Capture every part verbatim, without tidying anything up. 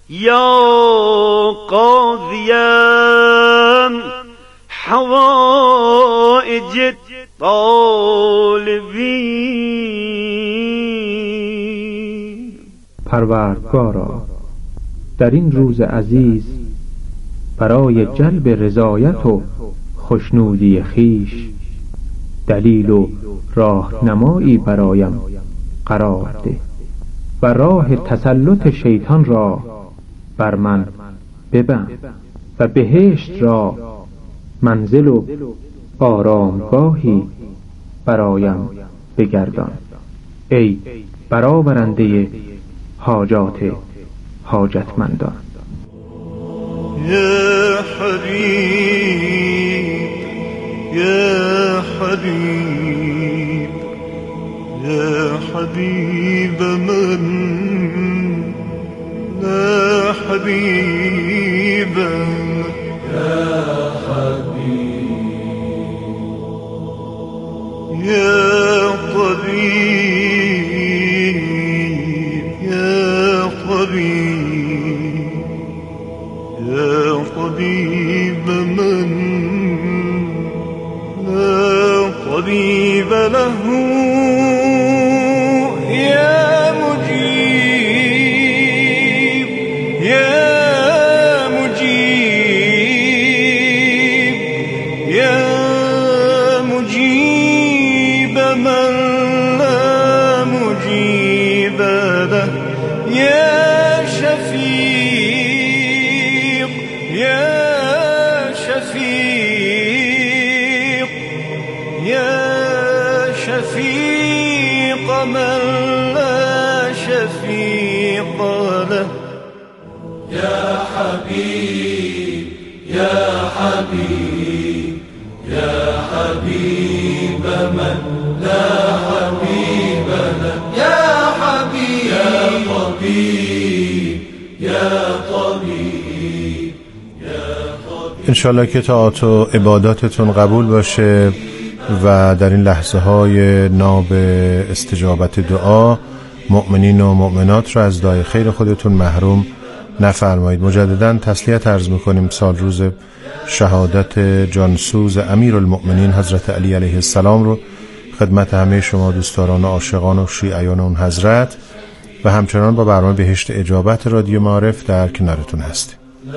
یا قاضیان حوائج طالبین. پروردگارا در این روز عزیز برای جلب رضایت و خوشنودی خیش دلیل و راهنمایی برایم قرار ده و راه تسلط شیطان را بر من ببند و بهشت را منزل و آرامگاهی برایم بگردان. ای برآورنده حاجات حاجتمندان. یا حبیب یا حبیب یا حبیب من لا حبیب یا حبیب یا طبیب یا طبیب یا طبیب من لا طبیب له یا مجیب یا مجیب یا مجیب من لا مجیب له یا شفیق یا شفیق یا شفیق من لا شفیق له یا حبیب یا حبیب یا حبیب من لا حبیب له یا حبیب یا طبیب یا طبیب. انشالله که طاعات و عباداتتون قبول باشه و در این لحظه های ناب استجابت دعا مؤمنین و مؤمنات را از دعای خیر خودتون محروم نفرمایید. مجددا تسلیت عرض میکنیم سال روز شهادت جانسوز امیرالمؤمنین حضرت علی علیه السلام رو خدمت همه شما دوستداران و عاشقان و شیعیان اون حضرت و همچنان با برنامه بهشت اجابت رادیو معارف در کنارتون هستیم.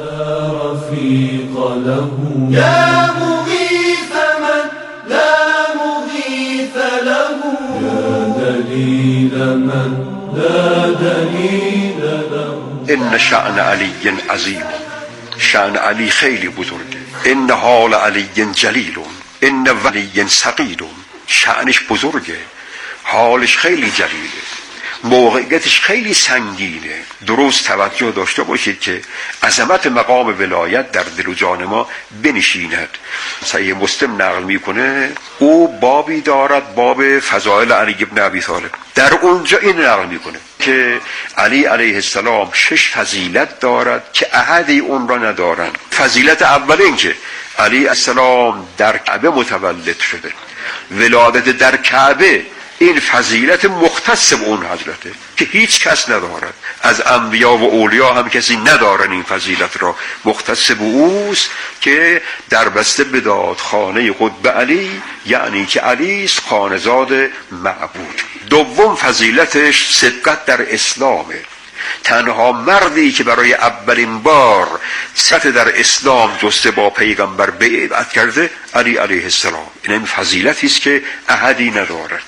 لا رفیق له یا مغیث من لا مغیث له یا دلیل من لا دلیل له. ان شأن علی عظیم، شأن علی خیلی بزرگه. ان حال علی جلیل، ان ولی ثقیل. شأنش بزرگه، حالش خیلی جلیله، موقعیتش خیلی سنگینه. درست توجه داشته باشید که عظمت مقام ولایت در دل و جان ما بنشیند. صحیح مسلم نقل میکنه او بابی دارد، باب فضائل علی ابن ابی طالب. در اونجا این نقل میکنه که علی علیه السلام شش فضیلت دارد که احدی اون را ندارند. فضیلت اول این که علی السلام در کعبه متولد شده. ولادت در کعبه این فضیلت مختص به اون حضرته که هیچ کس ندارد، از انبیا و اولیا هم کسی ندارن این فضیلت را. مختص به اوست که در بسته بداد خانه خود به علی، یعنی که علی است خانزاد معبود. دوم فضیلتش سبقت در اسلامه. تنها مردی که برای اولین بار سطح در اسلام جسته با پیغمبر بیعت کرده علی علیه السلام. این هم فضیلتی است که احدی ندارد.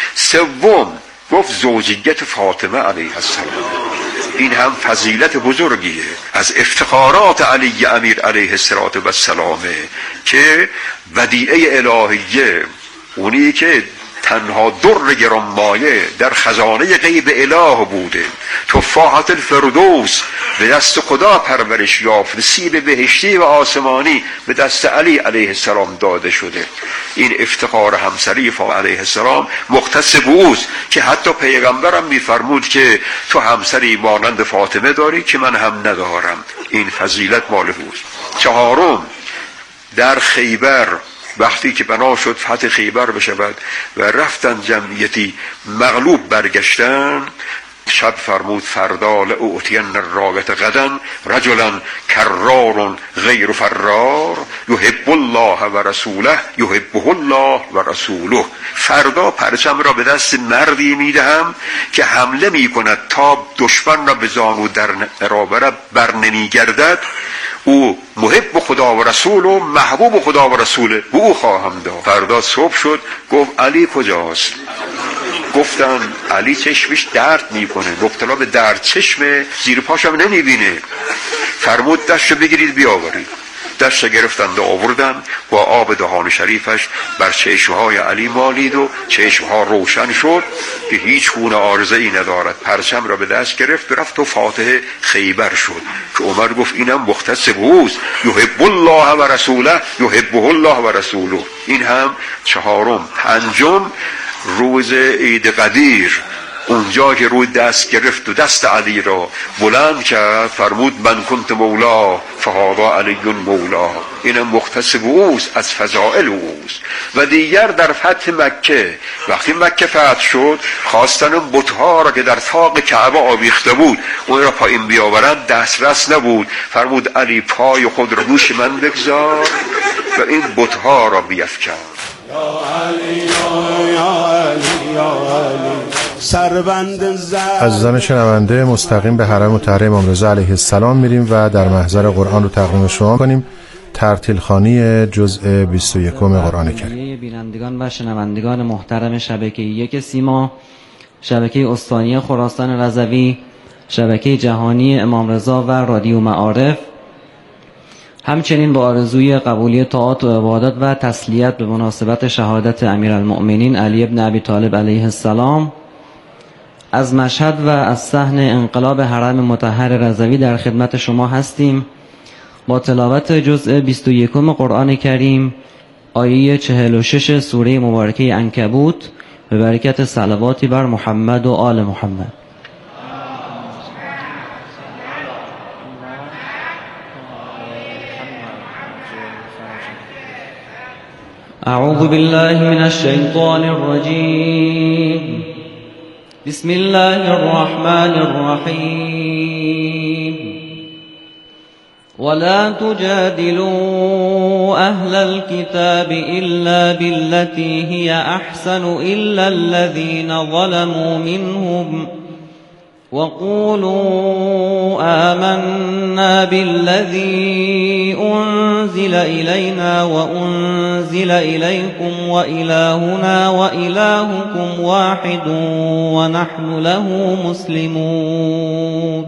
سوم گفت زوجیت فاطمه علیه السلام. این هم فضیلت بزرگیه، از افتخارات علی امیر علیه السلام که ودیعه الهیه، اونی که تنها در گرانمایه در خزانه غیب اله بوده، تفاحت الفردوس به دست خدا پرورش یافت، سیب بهشتی و آسمانی به دست علی علیه السلام داده شده. این افتخار همسری علیه السلام مختص به اوست که حتی پیغمبرم میفرمود که تو همسری مانند فاطمه داری که من هم ندارم. این فضیلت مال اوست. چهارم در خیبر وقتی که بنا شد فتح خیبر بشود و رفتن جمعیتی مغلوب برگشتن، شب فرمود فردا لأوتین الراية غدا رجلا کرار غیر فرار یحب الله و رسوله یحبه الله و رسوله. فردا پرچم را به دست مردی میدهم که حمله میکند تا دشمن را به زانو در برابر بر نمیگردد. او محب خدا و رسول و محبوب خدا و رسوله، به او خواهم داد. فردا صبح شد گفت علی کجاست؟ گفتن علی چشمش درد میکنه، مبتلا به درد چشمه، زیر پاشم نمیبینه. فرمود دستشو بگیرید بیاورید. دست گرفتند و آوردن، با آب دهان شریفش بر چشمهای علی مالید و چشمها روشن شد که هیچ گونه عارضه ای ندارد. پرچم را به دست گرفت رفت و فاتح خیبر شد که عمر گفت اینم مختص بوست، یحب الله و رسوله یحبه الله و رسوله. این هم چهارم. پنجم روز عید قدیر، اونجا که روی دست گرفت و دست علی را بلند کرد فرمود من کنت مولا فهذا علی مولا. اینم مختص به اوست، از فضائل اوست. و دیگر در فتح مکه، وقتی مکه فتح شد خواستن اون بتها را که در طاق کعبه آویخته بود اون را پایین بیاورند، دسترس نبود. فرمود علی پای خود را دوش من بگذار و این بتها را بیفکن. یا علی یا علی یا علی سربند زد. عزیزان شنونده، مستقیم به حرم مطهر امام رضا علیه السلام میریم و در محضر قرآن رو تقدیم شما کنیم. ترتیل خوانی جزء بیست و یکم قرآن کریم. بینندگان و شنوندگان محترم شبکه یک سیما، شبکه استانی خراسان رضوی، شبکه جهانی امام رضا و رادیو معارف، همچنین با آرزوی قبولی طاعات و عبادات و تسلیت به مناسبت شهادت امیرالمؤمنین علی بن ابی طالب علیه السلام از مشهد و از صحن انقلاب حرم مطهر رضوی در خدمت شما هستیم با تلاوت جزء بیست و یکم قرآن کریم، آیه چهل و شش سوره مبارکه عنکبوت، به برکت صلواتی بر محمد و آل محمد. اعوذ بالله من الشیطان الرجیم. بسم الله الرحمن الرحیم. ولا تجادلوا أهل الكتاب إلا بالتي هي أحسن إلا الذين ظلموا منهم وقولوا آمنا بالذي أنزل إلينا وأنزل إليكم وإلهنا وإلهكم واحد ونحن له مسلمون.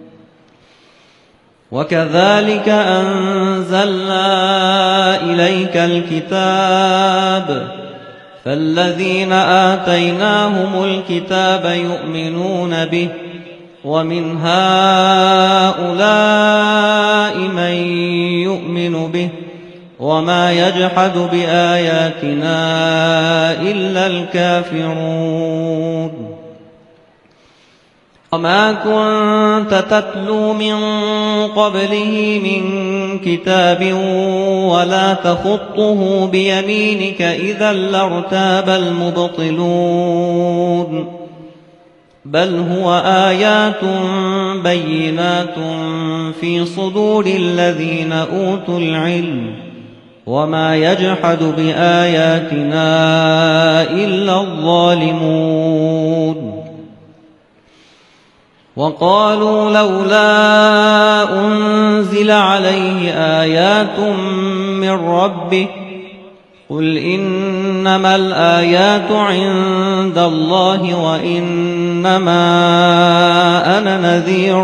وكذلك أنزلنا إليك الكتاب فالذين آتيناهم الكتاب يؤمنون به ومن هؤلاء من يؤمن به وما يجحد بآياتنا إلا الكافرون. وما كنت تتلو من قبله من كتاب ولا تخطه بيمينك إذا لارتاب المبطلون. بل هو آيات بينات في صدور الذين أوتوا العلم وما يجحد بآياتنا إلا الظالمون. وقالوا لولا أنزل عليه آيات من ربه قل إنما الآيات عند الله وإنما أنا نذير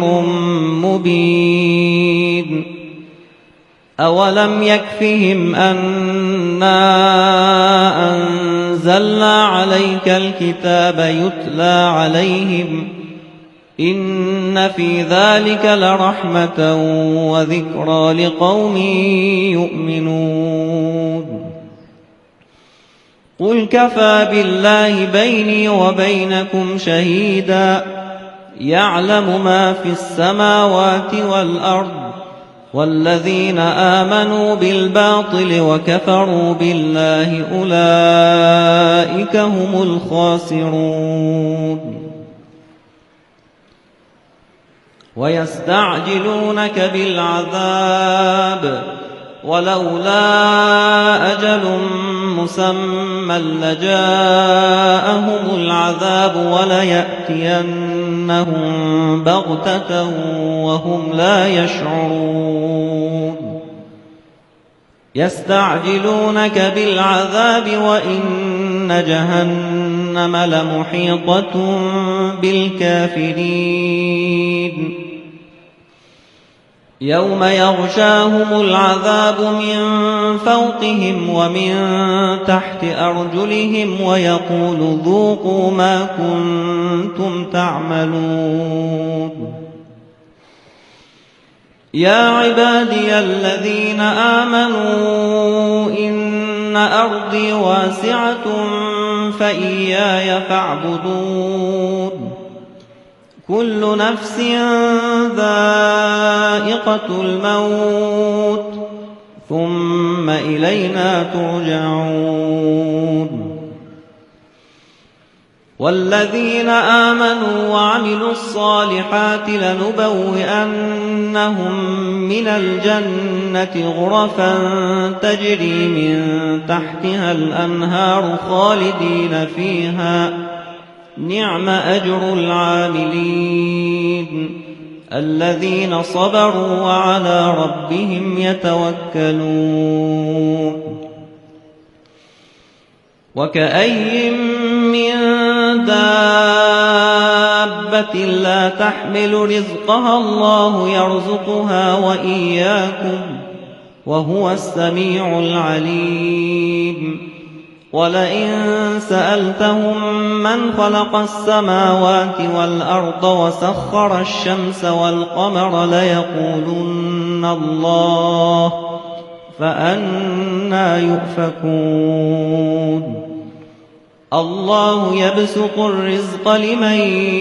مبين. أولم يكفهم أنا أنزلنا عليك الكتاب يتلى عليهم إن في ذلك لرحمة وذكرى لقوم يؤمنون. قل كفى بالله بيني وبينكم شهيدا يعلم ما في السماوات والأرض والذين آمنوا بالباطل وكفروا بالله أولئك هم الخاسرون. ويستعجلونك بالعذاب ولولا أجل مسمى لجاءهم العذاب وليأتينهم بغتة وهم لا يشعرون يستعجلونك بالعذاب وإن جهنم لمحيطة بالكافرين يوم يغشاهم العذاب من فوقهم ومن تحت أرجلهم ويقول ذوقوا ما كنتم تعملون يا عبادي الذين آمنوا إن أرضي واسعة فإياي فاعبدون كل نفس ذائقة الموت ثم إلينا ترجعون والذين آمنوا وعملوا الصالحات لنبوئنهم من الجنة غرفا تجري من تحتها الأنهار خالدين فيها نعم أجر العاملين الذين صبروا وعلى ربهم يتوكلون وكأي من دابة لا تحمل رزقها الله يرزقها وإياكم وهو السميع العليم ولئن سألتهم من خلق السماوات والأرض وسخر الشمس والقمر ليقولن الله فأنى يؤفكون الله يبسط الرزق لمن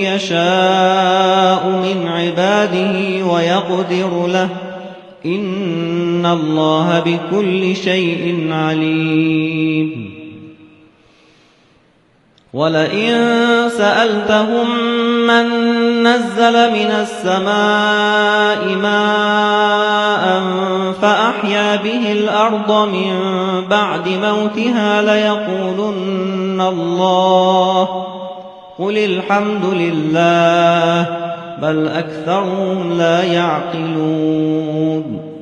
يشاء من عباده ويقدر له إن الله بكل شيء عليم ولئن سألتهم من نزل من السماء ماء فأحيا به الأرض من بعد موتها ليقولن الله قل الحمد لله بل أكثرهم لا يعقلون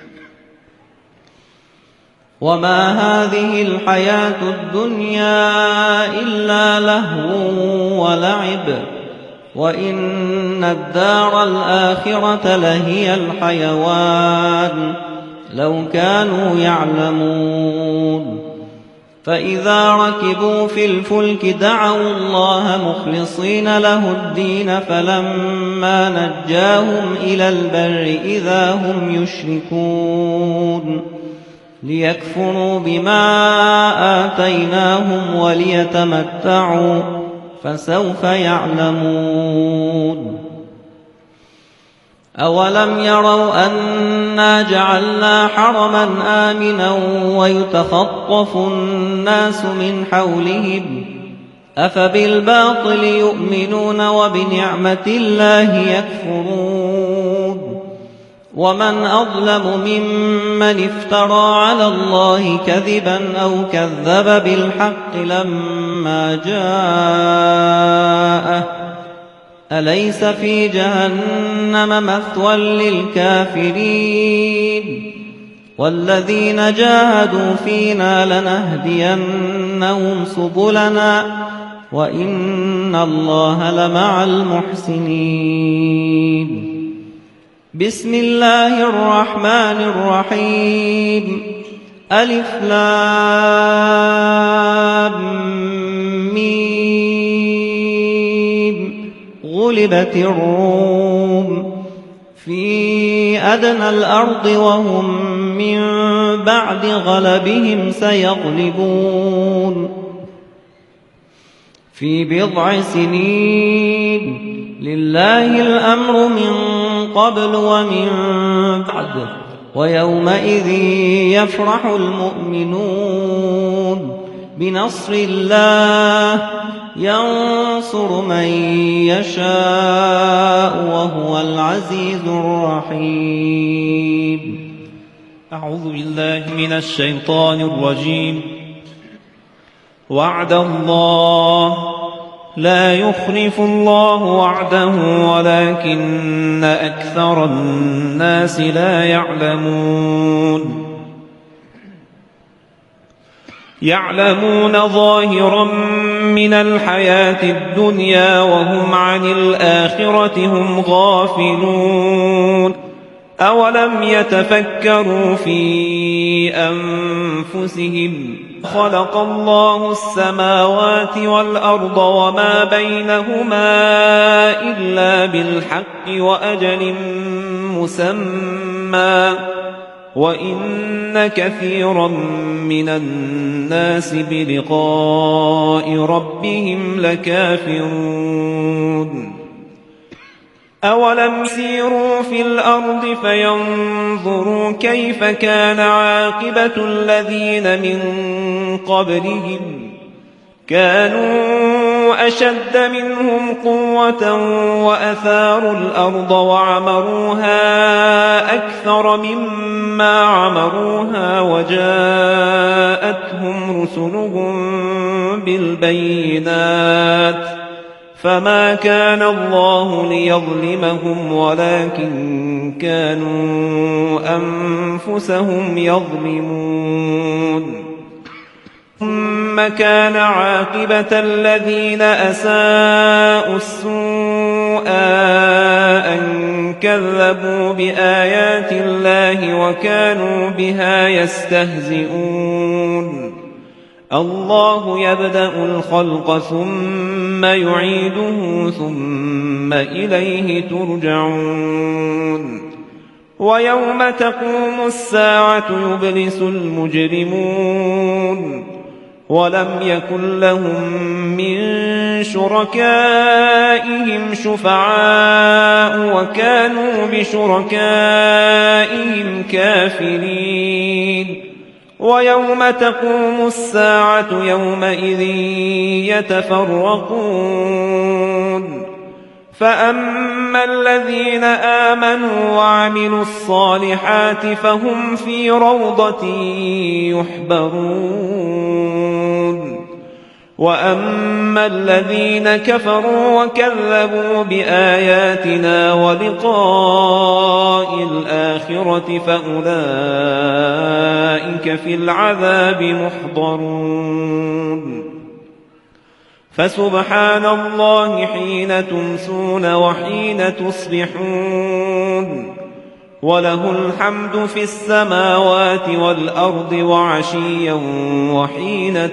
وما هذه الحياة الدنيا إلا لهو ولعب وإن الدار الآخرة لهي الحيوان لو كانوا يعلمون فإذا ركبوا في الفلك دعوا الله مخلصين له الدين فلما نجاهم إلى البر إذا هم يشركون ليكفروا بما آتيناهم وليتمتعوا فسوف يعلمون أولم يروا أنا جعلنا حرما آمنا ويتخطف الناس من حولهم أفبالباطل يؤمنون وبنعمة الله يكفرون ومن أظلم ممن افترى على الله كذبا أو كذب بالحق لما جاءه أليس في جهنم مثوى للكافرين والذين جاهدوا فينا لنهدينهم سبلنا وإن الله لمع المحسنين بسم الله الرحمن الرحيم ألف لام ميم غلبت الروم في أدنى الأرض وهم من بعد غلبهم سيغلبون في بضع سنين لله الأمر من قبل ومن بعد ويومئذ يفرح المؤمنون بنصر الله ينصر من يشاء وهو العزيز الرحيم. أعوذ بالله من الشيطان الرجيم. وعد الله لا يخلف الله وعده ولكن أكثر الناس لا يعلمون. يعلمون ظاهرا من الحياة الدنيا وهم عن الآخرة هم غافلون. أولم يتفكروا في أنفسهم خلق الله السماوات والأرض وما بينهما إلا بالحق وأجل مسمى وإن كثيرا من الناس بلقاء ربهم لكافرون. أولم يسيروا في الأرض فينظروا كيف كان عاقبة الذين من قبلهم كانوا أشد منهم قوة وأثاروا الأرض وعمروها أكثر مما عمروها وجاءتهم رسلهم بالبينات فما كان الله ليظلمهم ولكن كانوا أنفسهم يظلمون. ثم كان عاقبة الذين أساءوا السوء أن كذبوا بآيات الله وكانوا بها يستهزئون. الله يبدأ الخلق ثم يعيده ثم إليه ترجعون. ويوم تقوم الساعة يبلس المجرمون ولم يكن لهم من شركائهم شفعاء وكانوا بشركائهم كافرين. ويوم تقوم الساعة يومئذ يتفرقون. فأما الذين آمنوا وعملوا الصالحات فهم في روضة يحبرون. وأما الذين كفروا وكذبوا بآياتنا ولقاء الآخرة فأولئك في العذاب محضرون. فسبحان الله حين تمسون وحين تصبحون وله الحمد في السماوات والأرض وعشيا وحين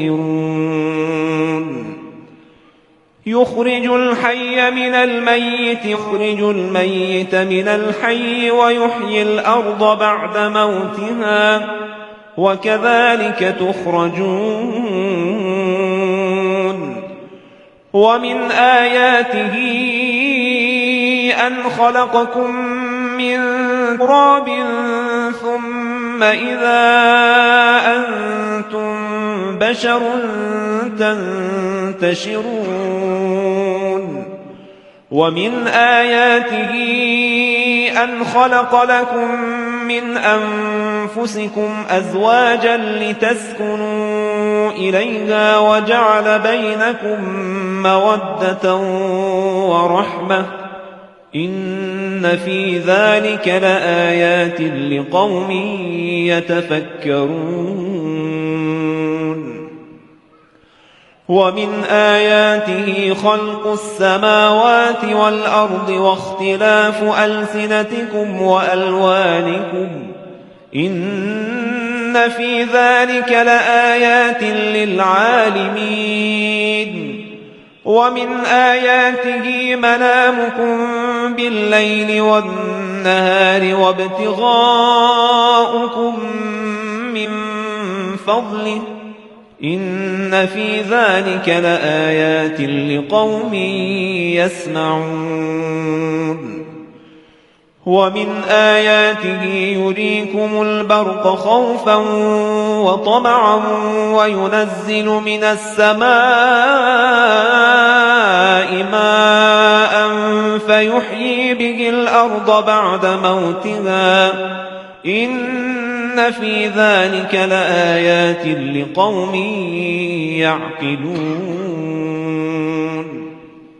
تظهرون. يخرج الحي من الميت يخرج الميت من الحي ويحيي الأرض بعد موتها وكذلك تخرجون. ومن آياته أن خلقكم من تراب ثم إذا أنتم بشر تنتشرون. ومن آياته أن خلق لكم من أنفسكم أزواجا لتسكنوا إليها وجعل بينكم مودة ورحمة إن في ذلك لآيات لقوم يتفكرون. ومن آياته خلق السماوات والأرض واختلاف ألسنتكم وألوانكم إن في ذلك لآيات للعالمين. ومن آياته منامكم بالليل والنهار وابتغاؤكم من فضله إن في ذلك لآيات لقوم يسمعون. ومن آياته يريكم البرق خوفا وطمعا وينزل من السماء ماء فيحيي به الأرض بعد موتها إن في ذلك لآيات لقوم يعقلون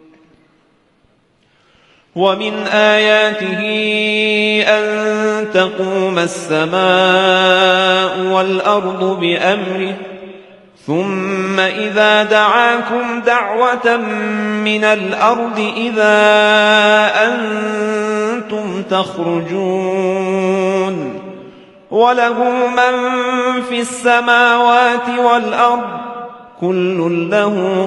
ومن آياته أن تقوم السماء والأرض بأمره ثم إذا دعاكم دعوة من الأرض إذا أنتم تخرجون وله من في السماوات والأرض كل له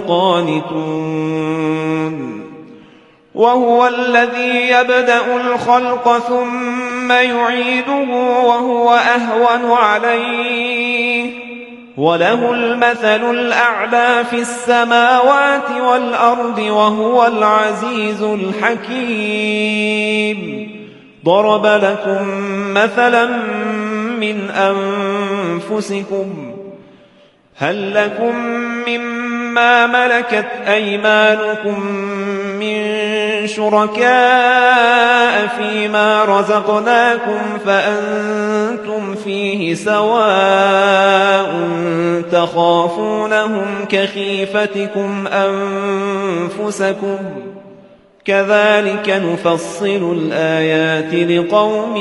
قانتون وهو الذي يبدأ الخلق ثم يعيده وهو أهون عليه وله المثل الأعلى في السماوات والأرض وهو العزيز الحكيم ضرب لكم مثلا من أنفسكم هل لكم مما ملكت أيمانكم من شركاء فيما رزقناكم فأنتم فيه سواء تخافونهم كخيفتكم أنفسكم كذلك نفصل الآيات لقوم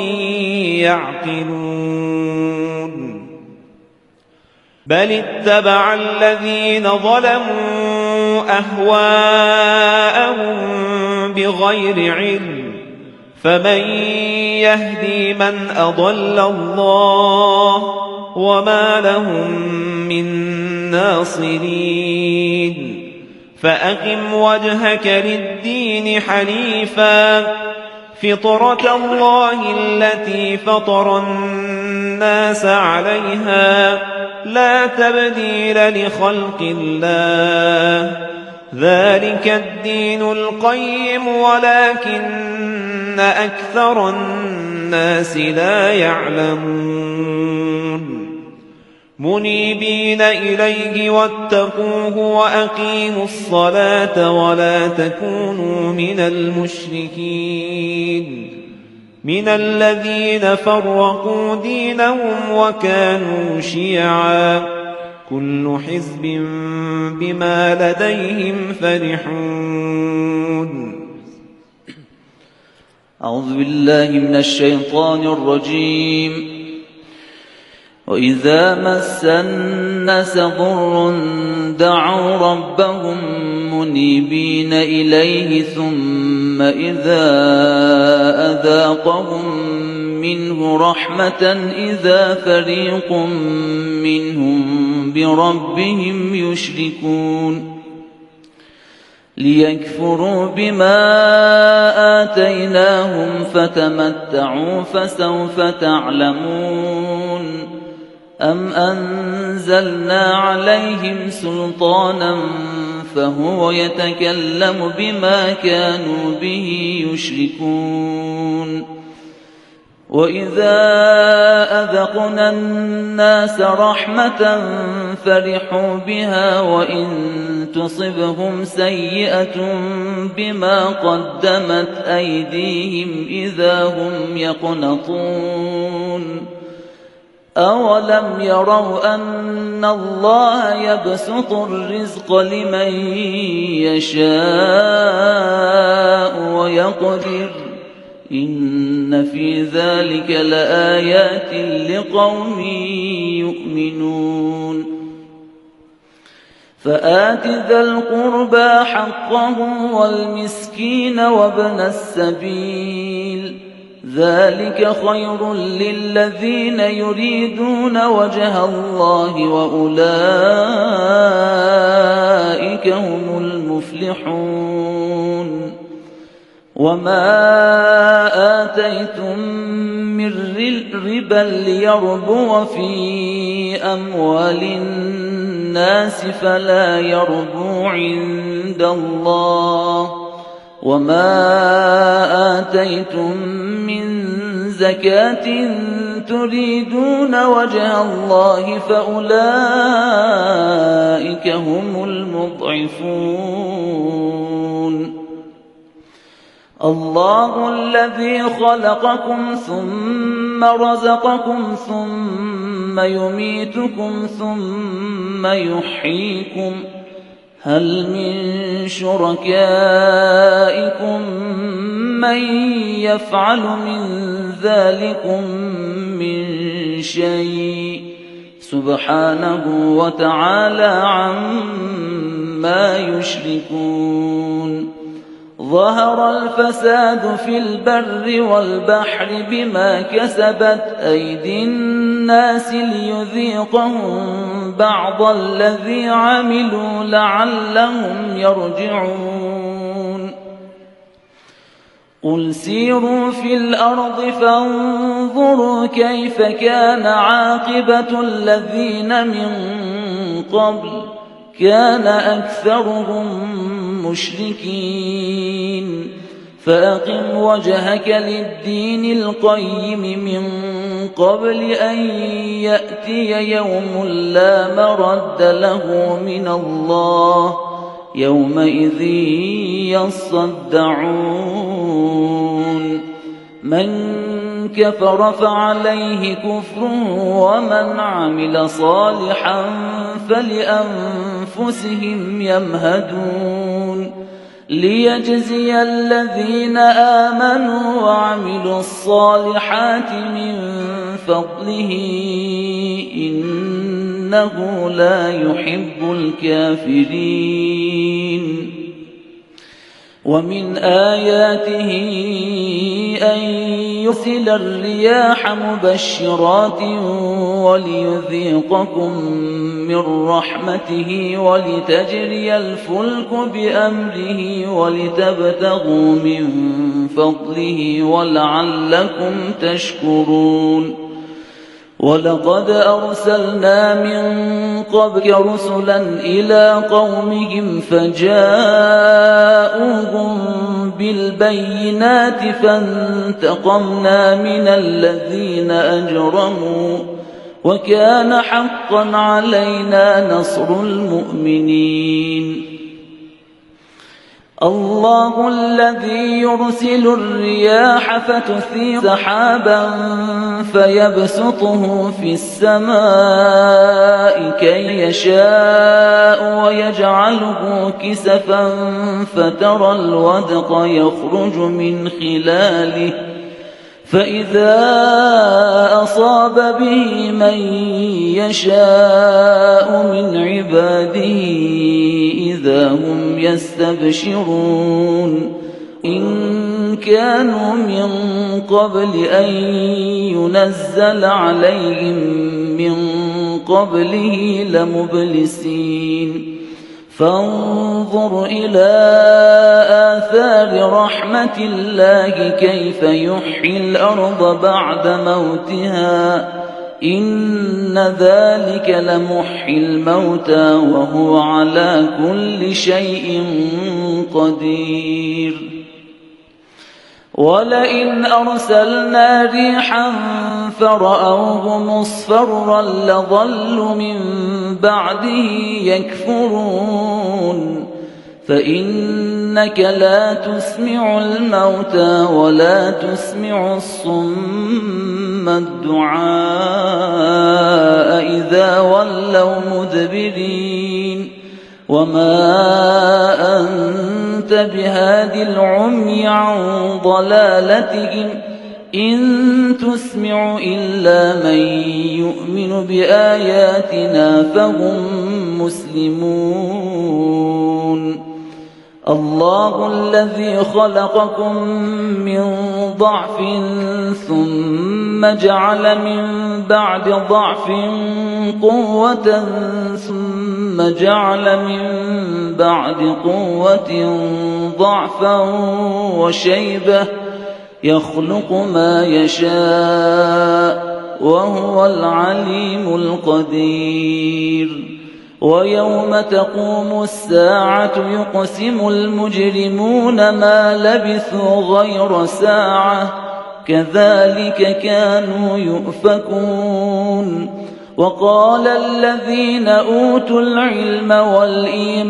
يعقلون بل اتبع الذين ظلموا أهواءهم بغير علم فمن يهدي من أضل الله وما لهم من ناصرين فأقم وجهك للدين حنيفا فطرة الله التي فطر الناس عليها لا تبديل لخلق الله ذلك الدين القيم ولكن أكثر الناس لا يعلمون منيبين إليه واتقوه وأقيموا الصلاة ولا تكونوا من المشركين من الذين فرقوا دينهم وكانوا شيعا كل حزب بما لديهم فرحون أعوذ بالله من الشيطان الرجيم وإذا مس الناس ضر دعوا ربهم منيبين إليه ثم إذا أذاقهم منه رحمة إذا فريق منهم بربهم يشركون ليكفروا بما آتيناهم فتمتعوا فسوف تعلمون أم أنزلنا عليهم سلطانا فهو يتكلم بما كانوا به يشركون وإذا أذقنا الناس رحمة فرحوا بها وإن تصبهم سيئة بما قدمت أيديهم إذا هم يقنطون أولم يروا أن الله يبسط الرزق لمن يشاء ويقدر إن في ذلك لآيات لقوم يؤمنون فآت ذا القربى حقه والمسكين وابن السبيل ذلك خير للذين يريدون وجه الله وأولئك هم المفلحون وما آتيتم من ربا ليربو في أموال الناس فلا يربو عند الله وما آتيتم من زكاة تريدون وجه الله فأولئك هم المضعفون. الله الذي خلقكم ثم رزقكم ثم يميتكم ثم يحييكم هل من شركائكم من يفعل من ذلكم من شيء سبحانه وتعالى عما يشركون. ظهر الفساد في البر والبحر بما كسبت أيدي الناس ليذيقهم بعض الذي عملوا لعلهم يرجعون. قل سيروا في الأرض فانظروا كيف كان عاقبة الذين من قبل كان أكثرهم مشركين. فأقم وجهك للدين القيم من قبل أن يأتي يوم لا مرد له من الله يومئذ يصدعون. من كفر فعليه كفره ومن عمل صالحا فلأنفسهم يمهدون. ليجزي الذين آمنوا وعملوا الصالحات من فضله إنه لا يحب الكافرين. ومن آياته أن يرسل الرياح مبشرات وليذيقكم من رحمته ولتجري الفلك بأمره ولتبتغوا من فضله ولعلكم تشكرون. ولقد أرسلنا من قبلك رسلا إلى قومهم فجاءوهم بالبينات فانتقمنا من الذين أجرموا وكان حقا علينا نصر المؤمنين. الله الذي يرسل الرياح فتثير سحابا فيبسطه في السماء كي يشاء ويجعله كسفا فترى الودق يخرج من خلاله فإذا أصاب به من يشاء من عباده إذا هم يستبشرون. إن كانوا من قبل أن ينزل عليهم من قبله لمبلسين. فانظر إلى آثار رحمة الله كيف يحيي الأرض بعد موتها إن ذلك لمحيي الموتى وهو على كل شيء قدير. ولئن أرسلنا ريحا فرأوه مصفرا لظلوا من بعده يكفرون. فإنك لا تسمع الموتى ولا تسمع الصم الدعاء إذا ولوا مدبرين. وما أنت بهاد العمي عن ضلالتهم إن تسمع إلا من يؤمن بآياتنا فهم مسلمون. الله الذي خلقكم من ضعف ثم جعل من بعد ضعف قوة ثم جعل من بعد قوة ضعفا وشيبة يخلق ما يشاء وهو العليم القدير. ويوم تقوم الساعة يقسم المجرمون ما لبثوا غير ساعة كذلك كانوا يؤفكون وقال الذين أوتوا العلم والإيمان